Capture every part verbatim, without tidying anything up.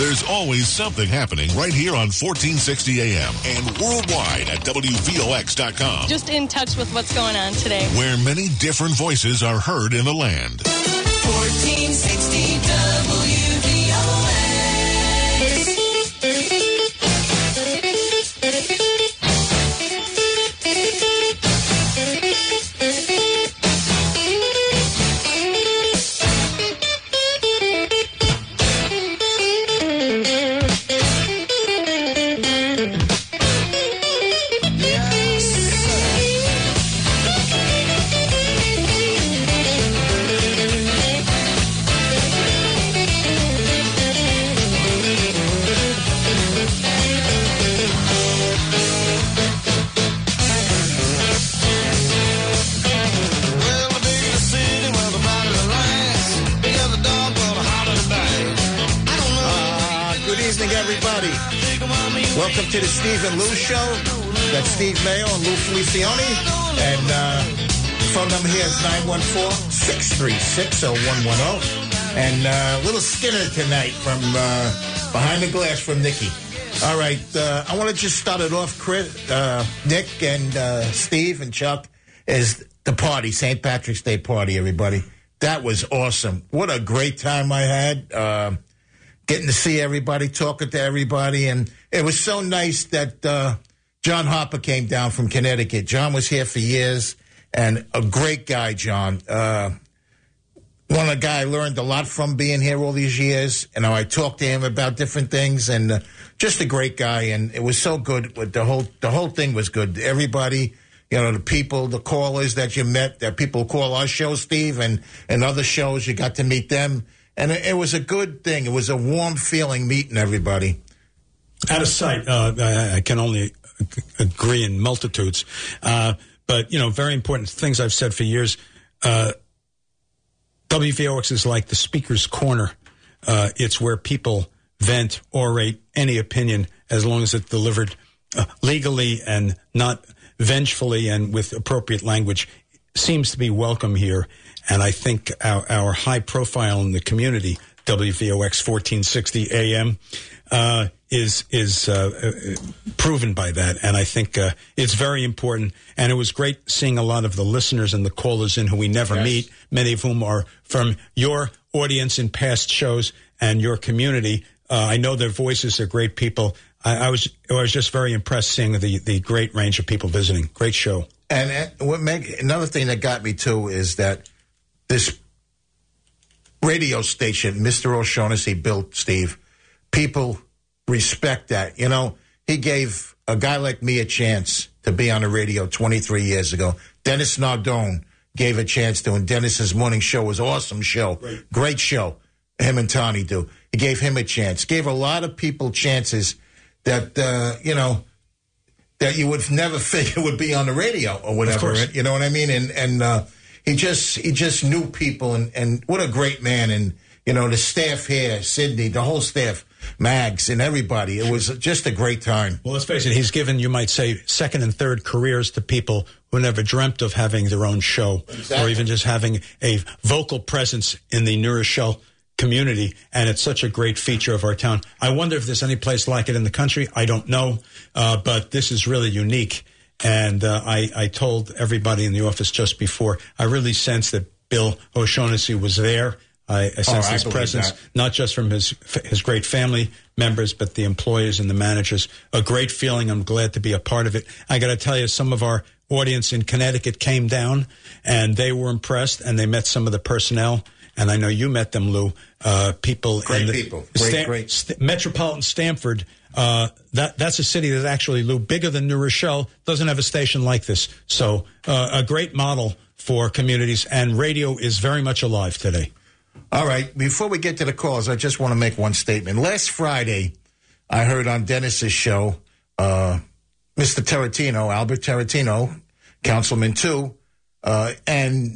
There's always something happening right here on fourteen sixty A M and worldwide at W V O X dot com. Just in touch with what's going on today. Where many different voices are heard in the land. fourteen sixty W V O X. Welcome to the Steve and Lou Show. That's Steve Mayo and Lou Felicioni. And uh, the phone number here is nine one four, six three six, oh one one oh. And uh, little Skinner tonight from uh, Behind the Glass from Nikki. All right, uh, I want to just start it off, Chris, uh, Nick and uh, Steve and Chuck, is the party, Saint Patrick's Day party, everybody. That was awesome. What a great time I had. Uh, getting to see everybody, talking to everybody. And it was so nice that uh, John Harper came down from Connecticut. John was here for years, and a great guy, John. Uh, one of the guy I learned a lot from being here all these years. And I talked to him about different things, and uh, just a great guy. And it was so good. The whole the whole thing was good. Everybody, you know, the people, the callers that you met, that people call our show, Steve, and, and other shows, you got to meet them. And it, it was a good thing. It was a warm feeling meeting everybody. Out of sight, uh, I, I can only agree in multitudes. Uh, but, you know, very important things I've said for years. Uh, W V O X is like the speaker's corner. Uh, it's where people vent, orate any opinion as long as it's delivered uh, legally and not vengefully and with appropriate language. Seems to be welcome here. And I think our, our high profile in the community, W V O X fourteen sixty A M, uh, is is uh, proven by that. And I think uh, it's very important. And it was great seeing a lot of the listeners and the callers in who we never yes. meet, many of whom are from your audience in past shows and your community. Uh, I know their voices are great people. I, I was I was just very impressed seeing the, the great range of people visiting. Great show. And what make, another thing that got me, too, is that this radio station, Mister O'Shaughnessy built, Steve, people respect that. You know, he gave a guy like me a chance to be on the radio twenty-three years ago. Dennis Nardone gave a chance to, and Dennis's morning show was an awesome show. Great, Great show. Him and Tony do. He gave him a chance. Gave a lot of people chances that, uh, you know, that you would never figure would be on the radio or whatever. You know what I mean? And, and, uh, He just he just knew people, and, and what a great man. And, you know, the staff here, Sydney, the whole staff, Mags, and everybody. It was just a great time. Well, let's face it, he's given, you might say, second and third careers to people who never dreamt of having their own show exactly. or even just having a vocal presence in the New Rochelle community. And it's such a great feature of our town. I wonder if there's any place like it in the country. I don't know, uh, but this is really unique. And uh, I, I told everybody in the office just before, I really sensed that Bill O'Shaughnessy was there. I, I sensed oh, his I presence, that. Not just from his his great family members, but the employees and the managers. A great feeling. I'm glad to be a part of it. I got to tell you, some of our audience in Connecticut came down, and they were impressed, and they met some of the personnel. And I know you met them, Lou. Uh, people, great in the, people, great, Stam- great. St- Metropolitan Stamford. Uh, that that's a city that actually, Lou, bigger than New Rochelle, doesn't have a station like this. So uh, a great model for communities, and radio is very much alive today. All right. Before we get to the calls, I just want to make one statement. Last Friday, I heard on Dennis's show, uh, Mister Terratino, Albert Terratino, councilman too, uh, and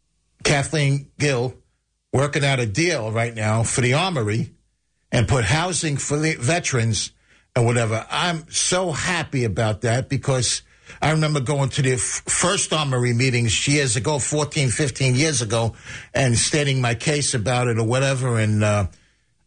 Kathleen Gill working out a deal right now for the Armory and put housing for the veterans and whatever. I'm so happy about that because I remember going to the f- first Armory meetings years ago, fourteen, fifteen years ago, and stating my case about it or whatever. And uh,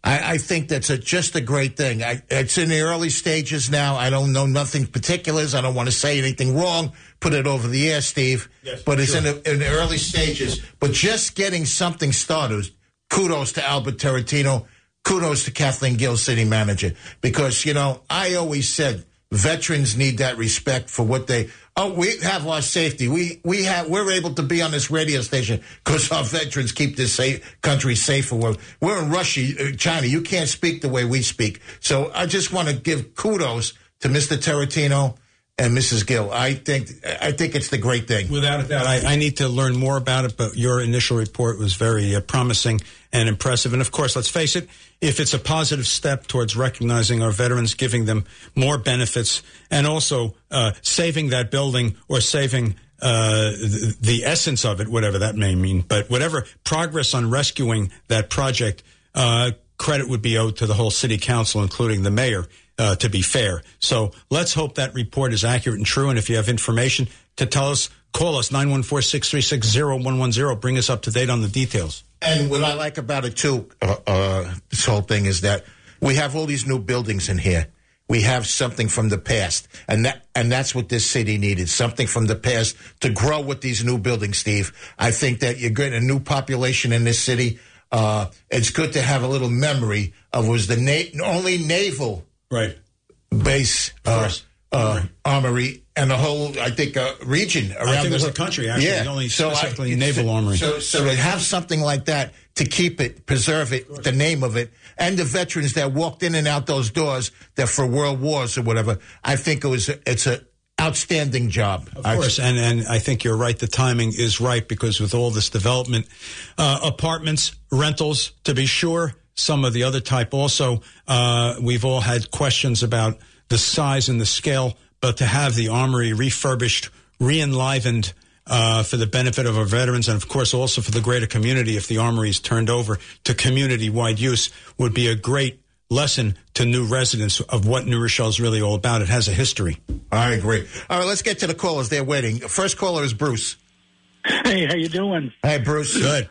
I, I think that's a, just a great thing. I, it's in the early stages now. I don't know nothing particulars. I don't want to say anything wrong. Put it over the air, Steve. Yes, but it's sure. in, the, in the early stages. But just getting something started, kudos to Albert Tarantino. Kudos to Kathleen Gill, city manager. Because, you know, I always said veterans need that respect for what they... Oh, we have our safety. We we have we're able to be on this radio station because our veterans keep this safe, country safer. We're, we're in Russia, China. You can't speak the way we speak. So I just want to give kudos to Mister Tarantino and Missus Gill. I think I think it's the great thing. Without a doubt, I, I need to learn more about it. But your initial report was very uh, promising and impressive. And of course, let's face it, if it's a positive step towards recognizing our veterans, giving them more benefits, and also uh, saving that building or saving uh, the, the essence of it, whatever that may mean, but whatever progress on rescuing that project, uh, credit would be owed to the whole city council, including the mayor, uh, to be fair. So let's hope that report is accurate and true. And if you have information to tell us, call us, nine one four, six three six, zero one one zero. Bring us up to date on the details. And what I like about it, too, uh, uh, this whole thing is that we have all these new buildings in here. We have something from the past, and that and that's what this city needed, something from the past to grow with these new buildings, Steve. I think that you're getting a new population in this city. Uh, it's good to have a little memory of was the na- only naval right base uh, uh, armory and the whole, I think, uh, region around I think the, it was the country, actually, yeah. only so specifically I, naval so, armory. So, so to have something like that, to keep it, preserve it, the name of it, and the veterans that walked in and out those doors that for world wars or whatever, I think it was, it's a outstanding job. Of course, and, and I think you're right. The timing is right because with all this development, uh, apartments, rentals, to be sure, some of the other type also, uh, we've all had questions about the size and the scale, but to have the armory refurbished, re-enlivened, uh, for the benefit of our veterans and, of course, also for the greater community if the armory is turned over to community-wide use would be a great lesson to new residents of what New Rochelle is really all about. It has a history. I agree. All right, let's get to the callers. They're waiting. First caller is Bruce. Hey, how you doing? Hey, Bruce. Good.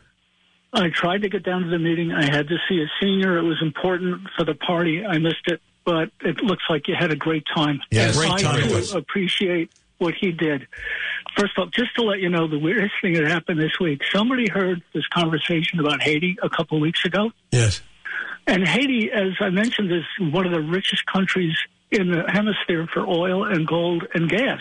I tried to get down to the meeting. I had to see a senior. It was important for the party. I missed it, but it looks like you had a great time. Yeah, and great time I it was. do appreciate what he did. First off, just to let you know, the weirdest thing that happened this week, somebody heard this conversation about Haiti a couple of weeks ago. Yes. And Haiti, as I mentioned, is one of the richest countries in the hemisphere for oil and gold and gas.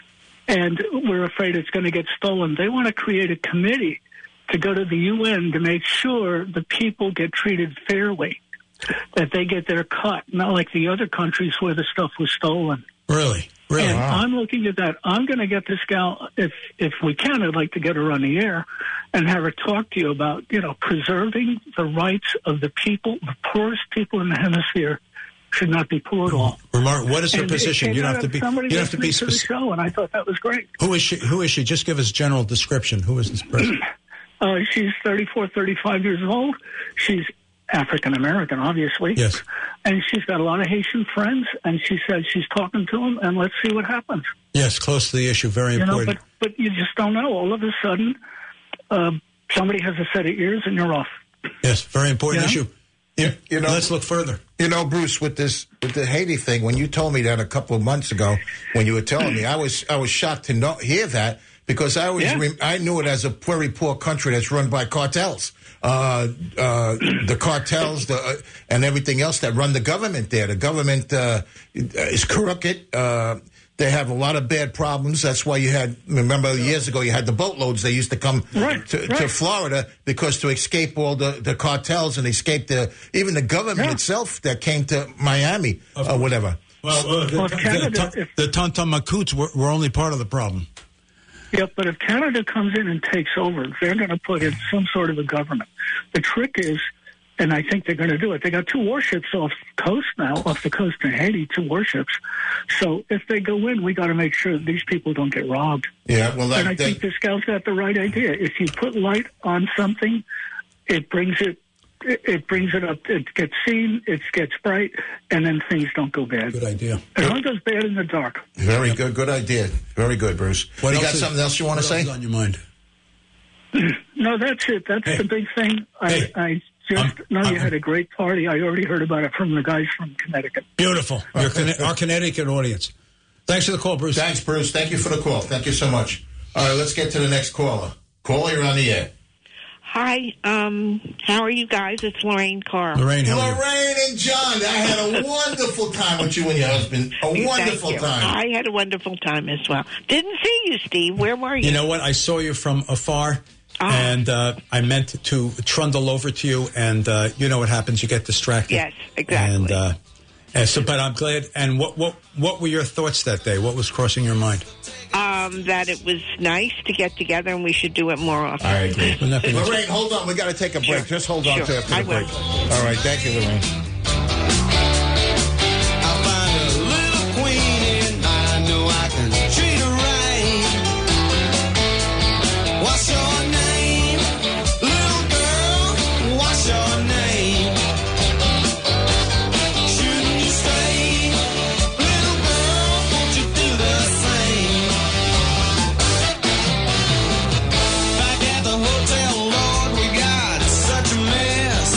And we're afraid it's going to get stolen. They want to create a committee to go to the U N to make sure the people get treated fairly, that they get their cut, not like the other countries where the stuff was stolen. Really? Really? And Wow. I'm looking at that. I'm going to get this gal, if if we can, I'd like to get her on the air and have her talk to you about, you know, preserving the rights of the people, the poorest people in the hemisphere should not be poor at all. Remark, what is her And it position? came You don't out have to of be. somebody You don't have to be listening to the specific. show, and I thought that was great. Who is she? Who is she? Just give us general description. Who is this person? Uh, she's thirty-four, thirty-five years old. She's African-American, obviously. Yes. And she's got a lot of Haitian friends, and she said she's talking to them, and let's see what happens. Yes, close to the issue. Very You know, important. but, but you just don't know. All of a sudden, uh, somebody has a set of ears, and you're off. Yes, very important Yeah. issue. You, you know, Let's look further. You know, Bruce, with this with the Haiti thing, when you told me that a couple of months ago, when you were telling me, I was I was shocked to know, hear that because I always Yeah. rem- I knew it as a very poor country that's run by cartels, uh, uh, the cartels, the uh, and everything else that run the government there. The government uh, is crooked. Uh, They have a lot of bad problems. That's why you had, remember years ago, you had the boatloads. They used to come Right, to, right. to Florida because to escape all the, the cartels and escape the even the government Yeah. itself that came to Miami or whatever. Well, uh, the, Well, if Canada- the, if- the Tonton-Macoutes were, were only part of the problem. Yeah, but if Canada comes in and takes over, they're going to put in some sort of a government. The trick is, and I think they're going to do it, they got two warships off the coast now, off the coast of Haiti, two warships. So if they go in, we got to make sure that these people don't get robbed. Yeah, well, And I that, think that, this gal's got the right idea. If you put light on something, it brings it, it, it brings it up. It gets seen, it gets bright, and then things don't go bad. Good idea. It only goes bad in the dark. very good, good idea. Very good, Bruce. What you else got is- something else you want to what else say? is on your mind? No, that's it. That's Hey. the big thing. I, Hey. I Just Um, know you um, had a great party. I already heard about it from the guys from Connecticut. Beautiful. Your, Conne- our Connecticut audience. Thanks for the call, Bruce. Thanks, Bruce. Thank you for the call. Thank you so much. All right, let's get to the next caller. Caller, you're on the air. Hi, um, how are you guys? It's Lorraine Carr. Lorraine, how are you? Lorraine and John, I had a wonderful time with you and your husband. A wonderful Thank you. time. I had a wonderful time as well. Didn't see you, Steve. Where were you? You know what? I saw you from afar, Ah. and uh, I meant to trundle over to you, and uh, you know what happens. You get distracted. Yes, exactly. And, uh, and so, but I'm glad. And what, what, what were your thoughts that day? What was crossing your mind? Um, that it was nice to get together and we should do it more often. I agree. Wouldn't that be nice? Lorraine, hold on. We got to take a break. Sure. Just hold on Sure. to after the I will. break. All right. Thank you, Lorraine. I'll find a little queen and I know I can treat her right. What's your name? Little girl, what's your name? Shouldn't you stay? Little girl, won't you do the same? Back at the hotel, Lord, we got such a mess.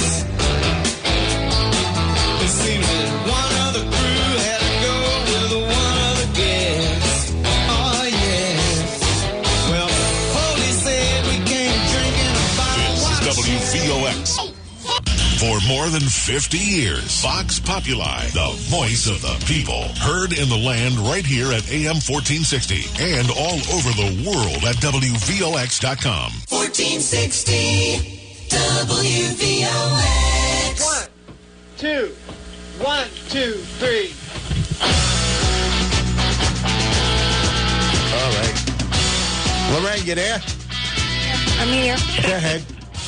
It seems that one of the crew had to go with one of the guests. Oh, yes. Well, the police said we can't drink in a bottle. This is W V O X. For more than fifty years, Vox Populi, the voice of the people. Heard in the land right here at A M fourteen sixty and all over the world at W V O X dot com. fourteen sixty W V O X. One, two, one, two, three. All right. Lorraine, you there? I'm here. Go ahead.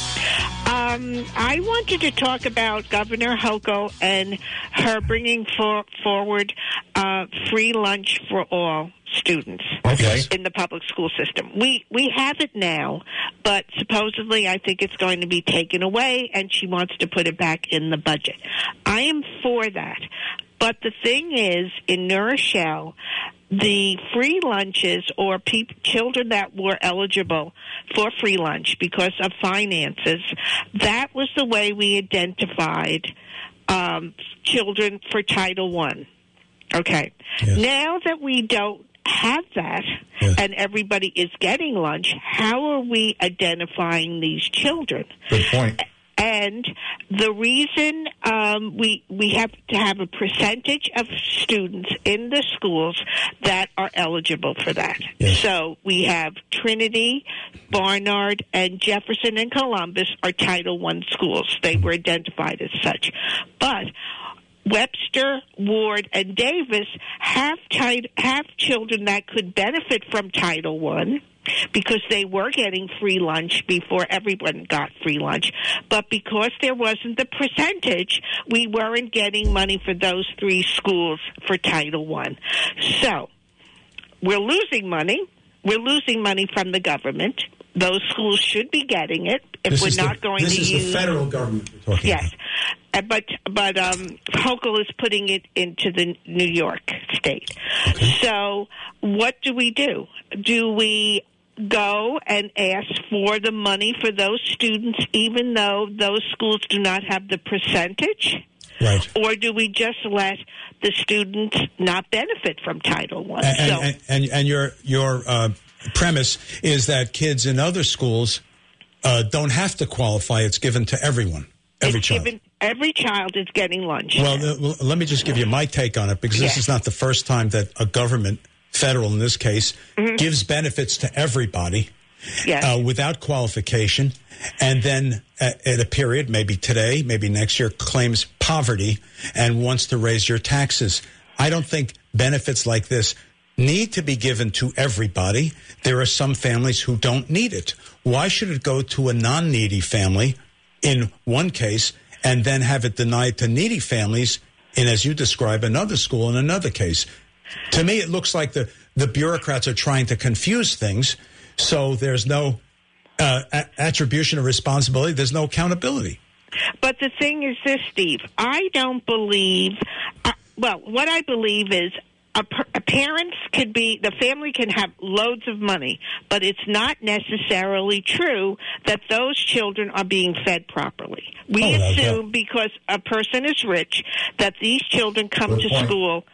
Um, I wanted to talk about Governor Hochul and her bringing for, forward uh, free lunch for all students Okay. in the public school system. We we have it now, but supposedly I think it's going to be taken away, and she wants to put it back in the budget. I am for that. But the thing is, in New Rochelle, the free lunches or peop- children that were eligible for free lunch because of finances, that was the way we identified um, children for Title One. Okay. Yes. Now that we don't have that Yes. and everybody is getting lunch, how are we identifying these children? Good point. And the reason um, we we have to have a percentage of students in the schools that are eligible for that. Yes. So we have Trinity, Barnard, and Jefferson and Columbus are Title One schools. They were identified as such. But Webster, Ward, and Davis have tit- have children that could benefit from Title One because they were getting free lunch before everyone got free lunch. But because there wasn't the percentage, we weren't getting money for those three schools for Title One. So we're losing money. We're losing money from the government. Those schools should be getting it if This we're is not the, going this to is use... the federal government we're talking Yes, about. Uh, but but um, Hochul is putting it into the New York state. Okay. So what do we do? Do we go and ask for the money for those students, even though those schools do not have the percentage? Right. Or do we just let the students not benefit from Title One? And, So and, and, and your your uh, premise is that kids in other schools uh, don't have to qualify. It's given to everyone, every it's child. given, every child is getting lunch. Well, uh, well, let me just give you my take on it, because this Yes. is not the first time that a government, federal in this case, Mm-hmm. gives benefits to everybody Yes. uh, without qualification, and then at, at a period, maybe today, maybe next year, claims poverty and wants to raise your taxes. I don't think benefits like this need to be given to everybody. There are some families who don't need it. Why should it go to a non-needy family in one case and then have it denied to needy families in, as you describe, another school in another case? To me, it looks like the, the bureaucrats are trying to confuse things, so there's no uh, a- attribution of responsibility. There's no accountability. But the thing is this, Steve. I don't believe, uh, well, what I believe is a, per, a parents could be, the family can have loads of money, but it's not necessarily true that those children are being fed properly. We Oh, no, assume no. because a person is rich that these children come Good to point. school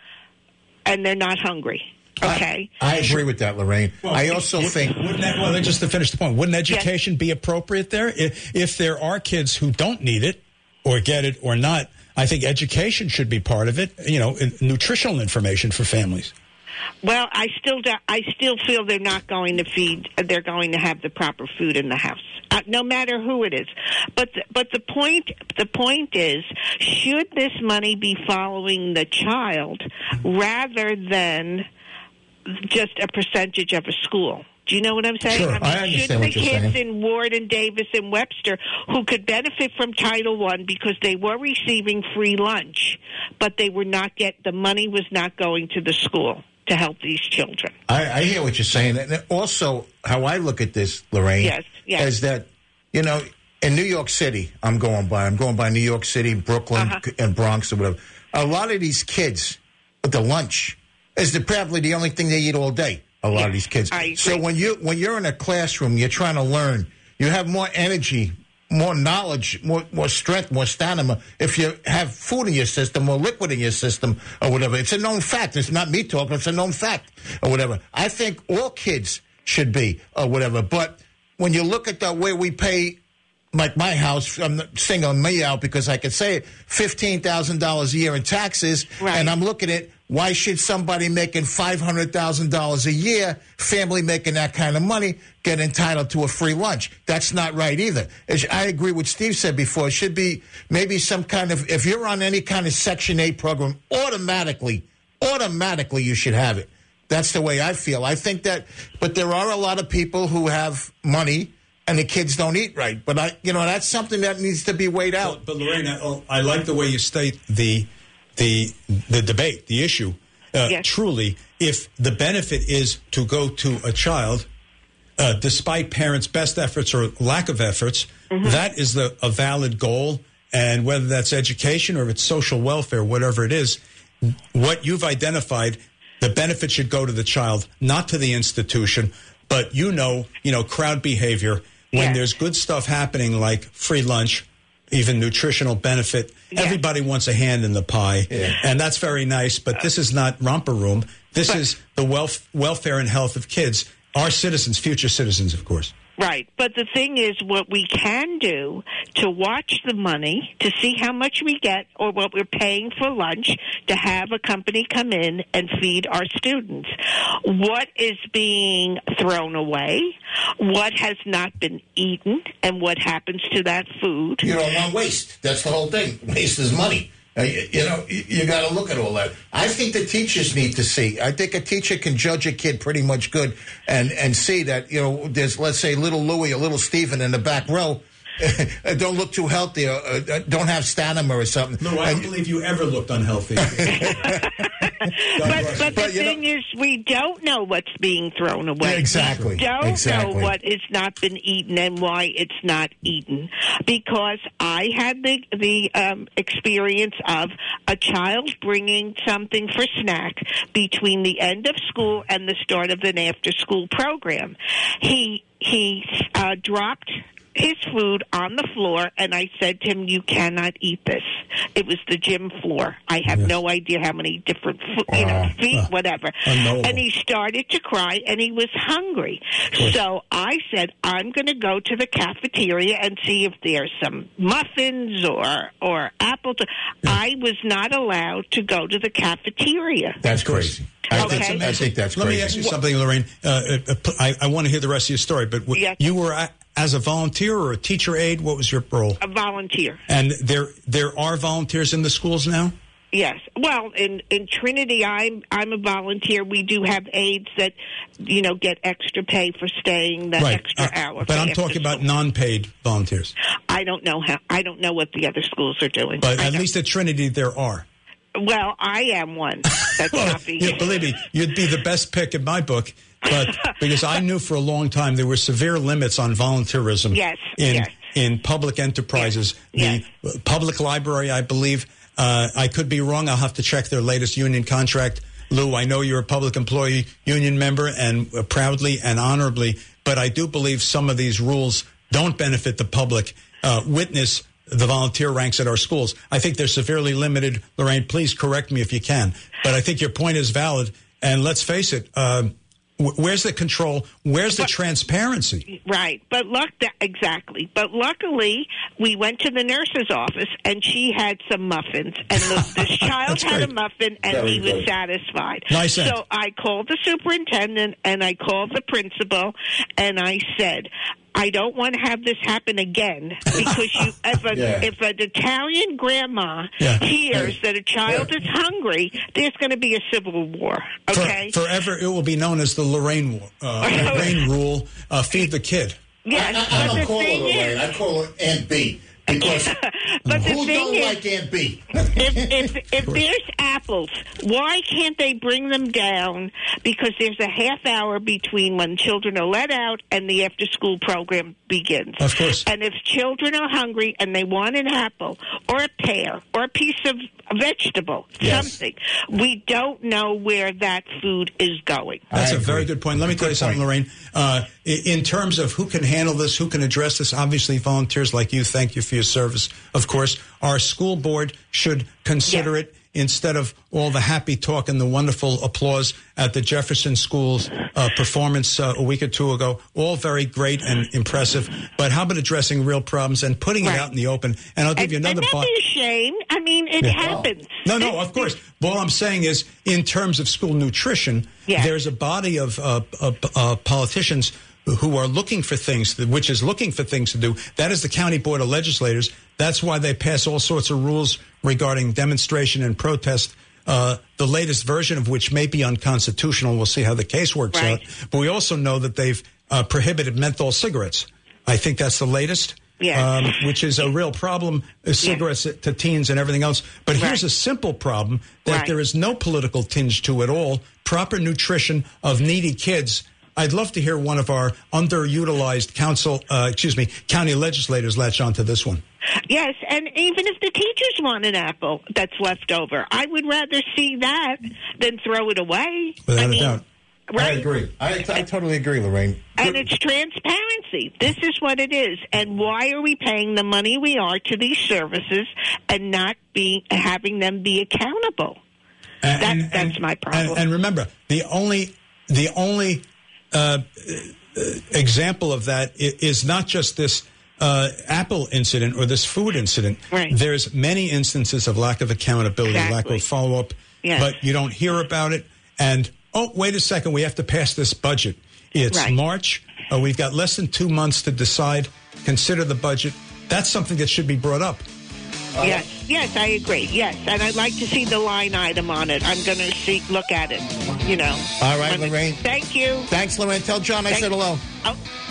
and they're not hungry. Okay? I, I agree with that, Lorraine. I also think. Wouldn't that, well, just to finish the point, wouldn't education be appropriate there? If, if there are kids who don't need it or get it or not, I think education should be part of it, you know, in- nutritional information for families. Well, I still do, I still feel they're not going to feed. They're going to have the proper food in the house, uh, no matter who it is. But the, but the point the point is, should this money be following the child rather than just a percentage of a school? Do you know what I'm saying? Sure, I mean, I understand shouldn't what the you're kids saying. in Ward and Davis and Webster who could benefit from Title One because they were receiving free lunch, but they were not get the money was not going to the school to help these children? I, I hear what you're saying. And also, how I look at this, Lorraine, Yes, yes. is that, you know, in New York City, I'm going by, I'm going by New York City, Brooklyn, Uh-huh. and Bronx or whatever. A lot of these kids, with the lunch, is the, probably the only thing they eat all day. A lot Yeah, of these kids. I agree. So when you when you're in a classroom, you're trying to learn. You have more energy, more knowledge, more more strength, more stamina. If you have food in your system or liquid in your system or whatever, it's a known fact. It's not me talking. It's a known fact or whatever. I think all kids should be or whatever. But when you look at the way we pay, like my house, I'm not singling me out because I could say it, fifteen thousand dollars a year in taxes, Right. and I'm looking at why should somebody making five hundred thousand dollars a year, family making that kind of money, get entitled to a free lunch? That's not right either. It's- I agree with Steve said before. It should be maybe some kind of, if you're on any kind of Section eight program, automatically, automatically you should have it. That's the way I feel. I think that, but there are a lot of people who have money and the kids don't eat right. But I, you know, that's something that needs to be weighed out. But, but Lorraine, I, I like the way you state the the the debate, the issue. Uh, Yes. Truly, if the benefit is to go to a child, uh, despite parents' best efforts or lack of efforts, that is the a valid goal. And whether that's education or if it's social welfare, whatever it is, what you've identified, the benefit should go to the child, not to the institution. But you know, you know, crowd behavior. When Yes. there's good stuff happening like free lunch, even nutritional benefit, Yes. everybody wants a hand in the pie. And that's very nice, but this is not romper room. This But- is the welf- welfare and health of kids, our citizens, future citizens, of course. Right. But the thing is, what we can do to watch the money, to see how much we get or what we're paying for lunch, to have a company come in and feed our students. What is being thrown away? What has not been eaten? And what happens to that food? You don't want waste. That's the whole thing. Waste is money. Uh, you, you know, you, you got to look at all that. I think the teachers need to see. I think a teacher can judge a kid pretty much good and, and see that, you know, there's, let's say, little Louie or little Stephen in the back row. Don't look too healthy or uh, don't have stamina or something. No, I don't And- believe you ever looked unhealthy. But, but the But, you know- thing is, we don't know what's being thrown away. Exactly. We don't Exactly. know what has not been eaten and why it's not eaten. Because I had the the um, experience of a child bringing something for snack between the end of school and the start of an after-school program. He he uh, dropped his food on the floor, and I said to him, "You cannot eat this." It was the gym floor. I have no idea how many different, fo- you know, feet, whatever. unknowable. And he started to cry, and he was hungry. So I said, "I'm going to go to the cafeteria and see if there's some muffins or or apple." To-. I was not allowed to go to the cafeteria. That's crazy. I, Okay. think, I think that's Let crazy. me ask you something, Lorraine. Uh, uh, I, I want to hear the rest of your story, but w- Yes. you were a, as a volunteer or a teacher aide. What was your role? A volunteer. And there there are volunteers in the schools now? Yes. Well, in in Trinity, I'm I'm a volunteer. We do have aides that, you know, get extra pay for staying that extra Uh, hour. but for I'm after talking about school. non-paid volunteers. I don't know how. I don't know what the other schools are doing. But I at don't- least at Trinity there are. well, I am one. That's not being. Yeah, believe me, you'd be the best pick in my book. But because I knew for a long time there were severe limits on volunteerism Yes, in yes. in public enterprises. Yes, The public library, I believe, uh, I could be wrong. I'll have to check their latest union contract. Lou, I know you're a public employee union member, and uh, proudly and honorably, but I do believe some of these rules don't benefit the public. Uh, witness the volunteer ranks at our schools. I think they're severely limited. Lorraine, please correct me if you can. But I think your point is valid. And let's face it, uh, where's the control? Where's the but, transparency? Right. But luck, exactly. But luckily, we went to the nurse's office, and she had some muffins. And the, this child had great. a muffin, and Very he was good. satisfied. Nice so end. I called the superintendent, and I called the principal, and I said, I don't want to have this happen again, because you, if, a, Yeah. if an Italian grandma Yeah. hears that a child is hungry, there's going to be a civil war. For- Okay. forever, it will be known as the Lorraine, uh, Lorraine rule. Uh, feed the kid. yes, I, I but don't the call her thing Lorraine. is, I call her Aunt B. Because but the who thing don't is, like Aunt B? if, if, if there's apples, why can't they bring them down? Because there's a half hour between when children are let out and the after-school program begins. Of course. And if children are hungry and they want an apple or a pear or a piece of vegetable, Yes. something, we don't know where that food is going. That's I a very agree. good point. Let me tell you Good something, point. Lorraine. Uh, i- in terms of who can handle this, who can address this, obviously volunteers like you, thank you for your service, of course. Our school board should consider Yeah. it instead of all the happy talk and the wonderful applause at the Jefferson School's uh, performance uh, a week or two ago. All very great and impressive. But how about addressing real problems and putting Right. it out in the open? And I'll give And, you another and don't part. be ashamed. I mean, it Yeah. happens. No, no, of course. But all I'm saying is, in terms of school nutrition, Yeah. there's a body of uh, uh, uh, politicians who are looking for things, which is looking for things to do. That is the County Board of Legislators. That's why they pass all sorts of rules regarding demonstration and protest, uh, the latest version of which may be unconstitutional. We'll see how the case works Right. out. But we also know that they've uh, prohibited menthol cigarettes. I think that's the latest. Yes. Um, which is a real problem, uh, cigarettes to teens and everything else. But here's Right. a simple problem that Right. there is no political tinge to at all. Proper nutrition of needy kids. I'd love to hear one of our underutilized council, uh, excuse me, county legislators latch onto this one. Yes, and even if the teachers want an apple that's left over, I would rather see that than throw it away. Without I a mean, doubt. right? I agree. I, I totally agree, Lorraine. And it's transparency. This is what it is. And why are we paying the money we are to these services and not being having them be accountable? And, That- and- that's my problem. And, and remember, the only the only uh, uh, example of that i- is not just this uh, Apple incident or this food incident. Right. There's many instances of lack of accountability, lack Exactly. of follow up, Yes. but you don't hear about it. And oh, wait a second, we have to pass this budget. It's Right. March. Uh, we've got less than two months to decide. Consider the budget. That's something that should be brought up. Yes, yes, I agree. Yes, and I'd like to see the line item on it. I'm going to see, look at it. You know. All right, When- Lorraine. Thank you. Thanks, Lorraine. Tell John I Thank- said hello. Oh,